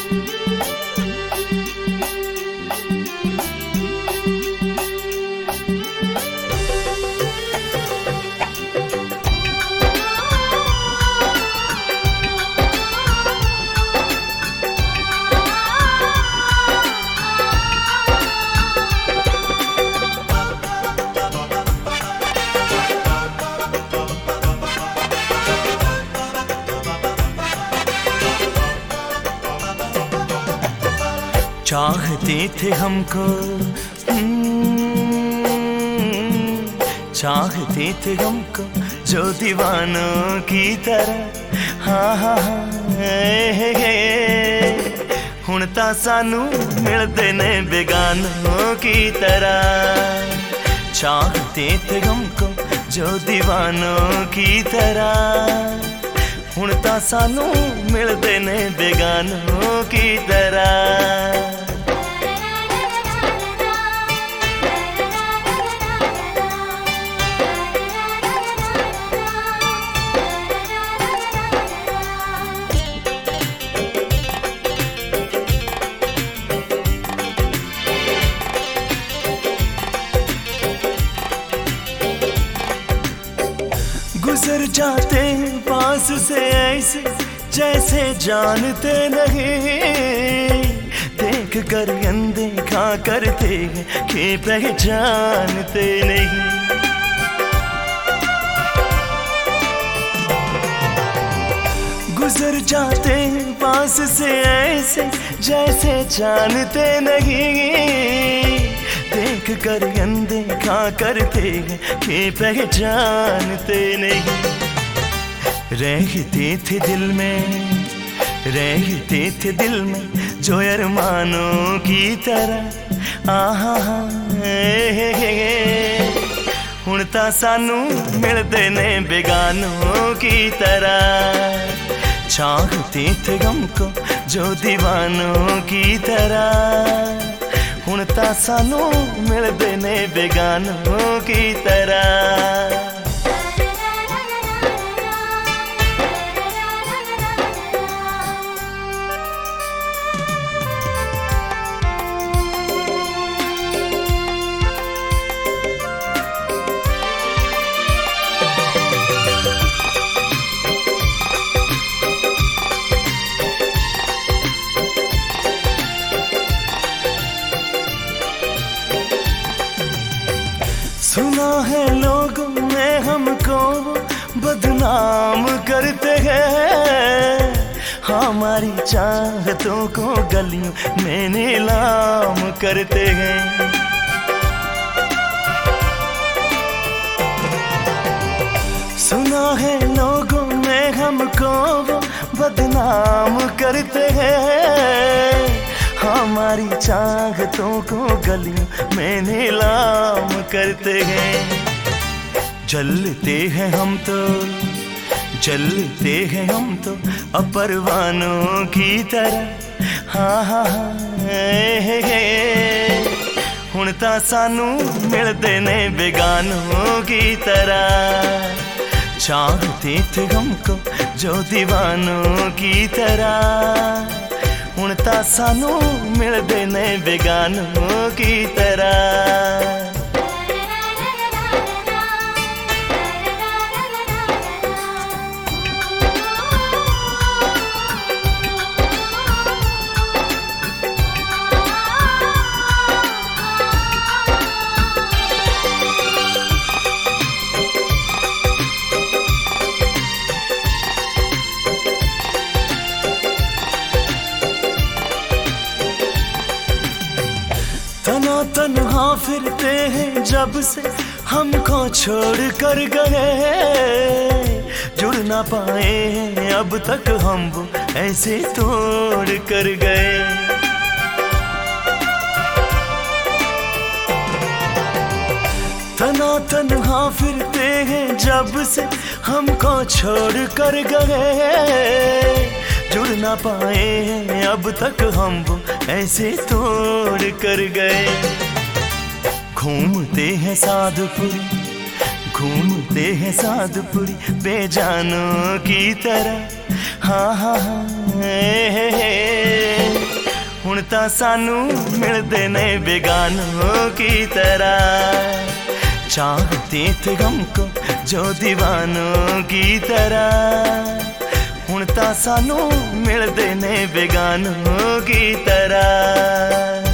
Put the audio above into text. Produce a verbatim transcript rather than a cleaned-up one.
चाहते थे हमको, चाहते थे हमको जो दीवानों की तरह। हाँ हाँ हुण तां सानू मिलदे ने बेगानों की तरह। चाहते थे हमको जो दीवानों की तरह, हुण तां सानू मिलदे ने बेगानों की तरह। गुजर जाते पास से ऐसे जैसे जानते नहीं, देख कर अनदेखा करते हैं कि पहचानते नहीं। गुजर जाते पास से ऐसे जैसे जानते नहीं, देख कर अनदेखा करते हैं कि पहचानते नहीं। रहते थे दिल में, रहते थे दिल में जो अरमानों की तरह। आहा हुण तां सानू मिलदे ने बेगानों की तरह। चाहते थे हमको जो दीवानों की तरह, हुण तां सानू मिलदे ने बेगानों की तरह। सुना है लोगों में हमको बदनाम करते हैं, हमारी चाहतों को गलियों में नीलाम करते हैं। सुना है लोगों में हमको बदनाम करते हैं, हमारी चाहतों को गलियों में नीलाम करते हैं। जलते हैं हम तो, जलते हैं हम तो अपरवानों की तरह। हाँ हाँ हुण तां सानू मिलदे ने बेगानों की तरह। चाहते थे हमको जो दीवानों की तरह, हुण तां सानू मिलदे ने बेगानों की तरह। तना तन्हा फिरते हैं जब से हमको छोड़ कर गए, जुड़ ना पाए हैं अब तक हम वो ऐसे तोड़ कर गए। तना तन्हा फिरते हैं जब से हमको छोड़ कर गए, जुड़ ना पाए हैं अब तक हम वो ऐसे तोड़ कर गए। घूमते हैं साधुपुरी, घूमते हैं साधुपुरी बेजानों की तरह। हाँ हाँ हाँ ਤਾਂ ਸਾਨੂੰ ਮਿਲਦੇ ਨੇ ਬੇਗਾਨੋਂ की तरह चाहते थे हमको जो दीवानों की तरह हुण तां सानू मिलदे ने बेगानों की तरह।